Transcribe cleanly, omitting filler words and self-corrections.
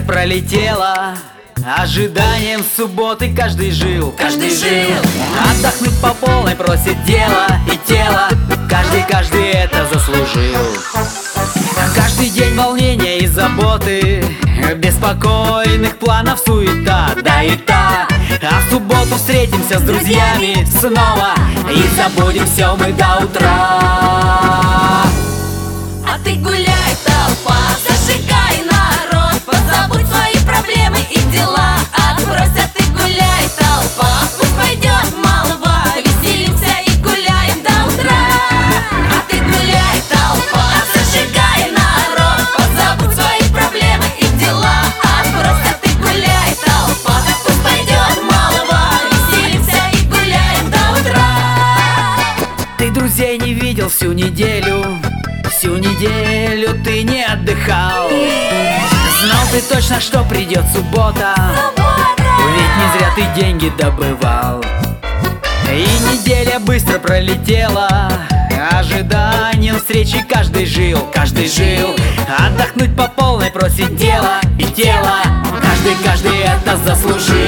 пролетело, ожиданием субботы каждый жил. Отдохнуть по полной просит дело и тело, каждый это заслужил. Каждый день волнения и заботы, беспокойных планов суета, да и та. А в субботу встретимся с друзьями снова и забудем все мы до утра. А ты гуляй, толпа, зажигай, народ, позабудь свои проблемы и дела. Отбрось, а ты гуляй, толпа, пусть пойдет молва, веселимся и гуляем до утра. А ты гуляй, толпа, зажигай, народ, позабудь свои проблемы и дела. Отбрось, а ты гуляй, толпа, пусть пойдет молва, веселимся и гуляем до утра. Ты друзей не видел всю неделю, всю неделю ты не отдыхал. Знал ты точно, что придет суббота, ведь не зря ты деньги добывал. И неделя быстро пролетела, ожиданием встречи каждый жил. Отдохнуть по полной просит дело и тело, каждый это заслужил.